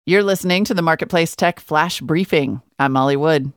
You're listening to the Marketplace Tech Flash Briefing. I'm Molly Wood.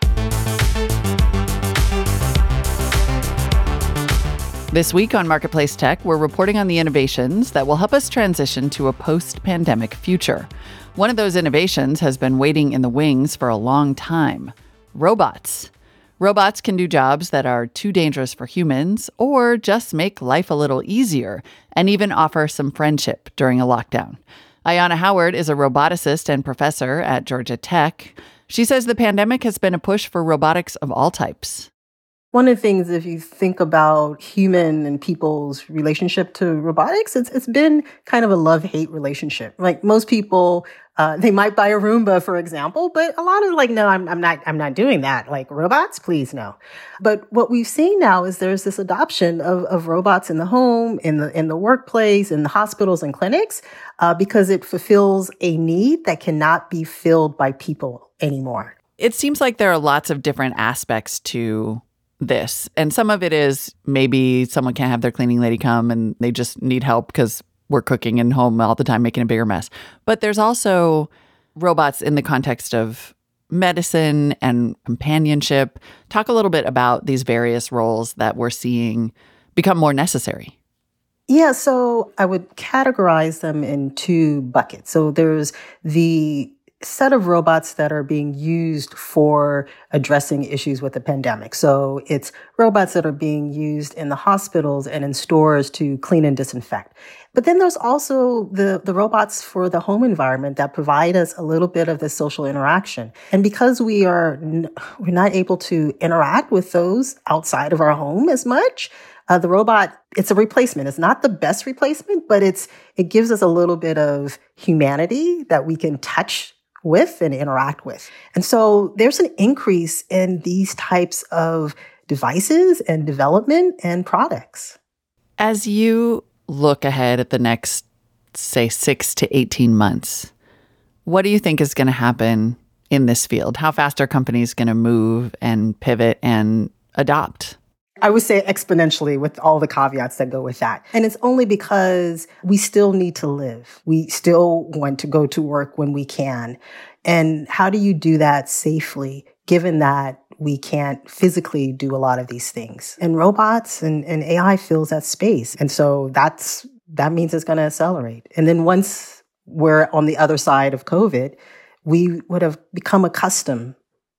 This week on Marketplace Tech, we're reporting on the innovations that will help us transition to a post-pandemic future. One of those innovations has been waiting in the wings for a long time: robots. Robots can do jobs that are too dangerous for humans or just make life a little easier and even offer some friendship during a lockdown. Ayanna Howard is a roboticist and professor at Georgia Tech. She says the pandemic has been a push for robotics of all types. One of the things, if you think about human and people's relationship to robotics, it's been kind of a love-hate relationship. Like most people, they might buy a Roomba, for example, but a lot of no, I'm not doing that. Like robots, please no. But what we've seen now is there's this adoption of robots in the home, in the workplace, in the hospitals and clinics, because it fulfills a need that cannot be filled by people anymore. It seems like there are lots of different aspects to this. And some of it is maybe someone can't have their cleaning lady come and they just need help because we're cooking in home all the time, making a bigger mess. But there's also robots in the context of medicine and companionship. Talk a little bit about these various roles that we're seeing become more necessary. Yeah, so I would categorize them in two buckets. So there's the set of robots that are being used for addressing issues with the pandemic. So it's robots that are being used in the hospitals and in stores to clean and disinfect. But then there's also the robots for the home environment that provide us a little bit of the social interaction. And because we're not able to interact with those outside of our home as much, the robot, it's a replacement. It's not the best replacement, but it gives us a little bit of humanity that we can touch with and interact with. And so there's an increase in these types of devices and development and products. As you look ahead at the next, say, 6 to 18 months, what do you think is going to happen in this field? How fast are companies going to move and pivot and adopt? I would say exponentially, with all the caveats that go with that. And it's only because we still need to live. We still want to go to work when we can. And how do you do that safely, given that we can't physically do a lot of these things? And robots and AI fills that space. And so that means it's going to accelerate. And then once we're on the other side of COVID, we would have become accustomed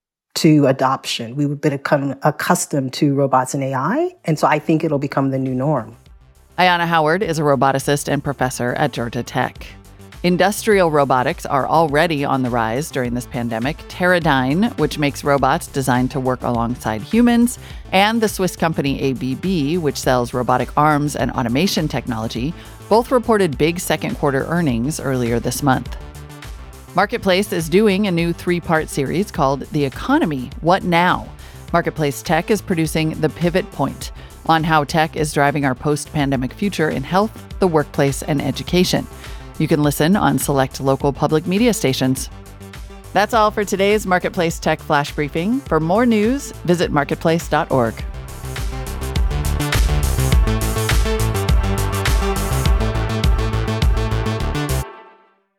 to adoption. We would become accustomed to robots and AI. And so I think it'll become the new norm. Ayanna Howard is a roboticist and professor at Georgia Tech. Industrial robotics are already on the rise during this pandemic. Teradyne, which makes robots designed to work alongside humans, and the Swiss company ABB, which sells robotic arms and automation technology, both reported big second quarter earnings earlier this month. Marketplace is doing a new 3-part series called The Economy, What Now? Marketplace Tech is producing The Pivot Point on how tech is driving our post-pandemic future in health, the workplace, and education. You can listen on select local public media stations. That's all for today's Marketplace Tech Flash Briefing. For more news, visit marketplace.org.